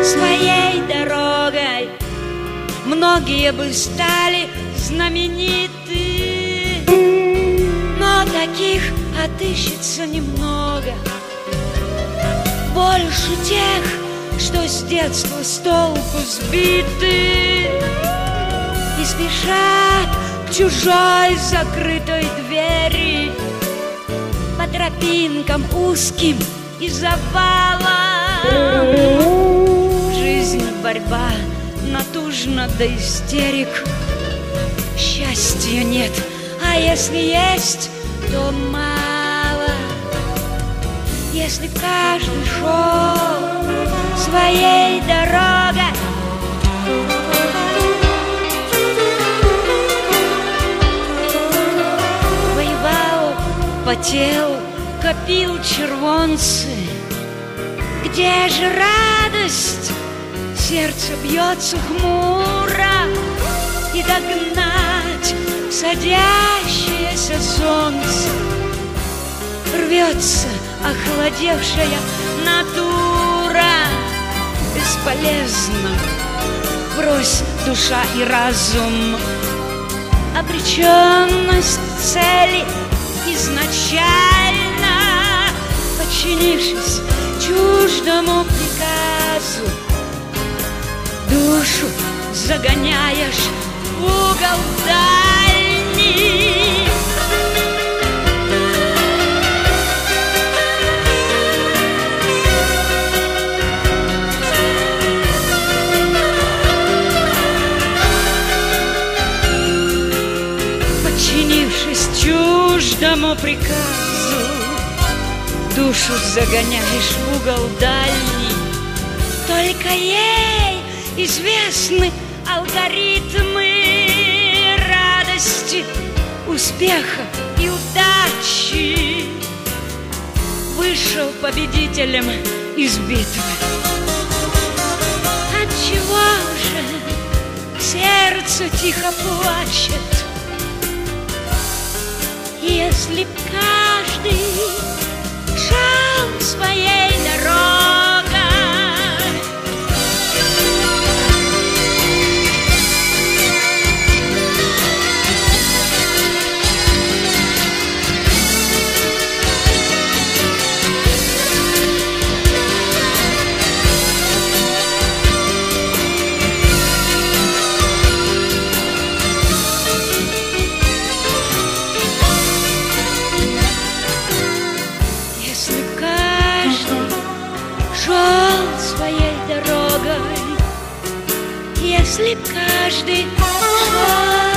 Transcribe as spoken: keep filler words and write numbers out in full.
своей дорогой, многие бы стали знамениты, но таких отыщется немного, больше тех, что с детства с толку сбиты и спешат к чужой закрытой двери по тропинкам узким и завалам. Жизнь борьба натужна до истерик, счастья нет, а если есть, то мало. Если каждый шел своей дорогой, воевал, потел, копил червонцы, где же радость? Сердце бьется хмуро, и догнать садящееся солнце рвется охладевшая натура. Бесполезно, брось душа и разум, обреченность цели изначально, подчинившись чуждому приказу, душу загоняешь в угол дальний. Подчинившись чуждому приказу, душу загоняешь в угол дальний. Только ей известны алгоритмы радости, успеха и удачи. Вышел победителем из битвы. Отчего же сердце тихо плачет, если б каждый шел своей дорогой? Своей дорогой, если б каждый шел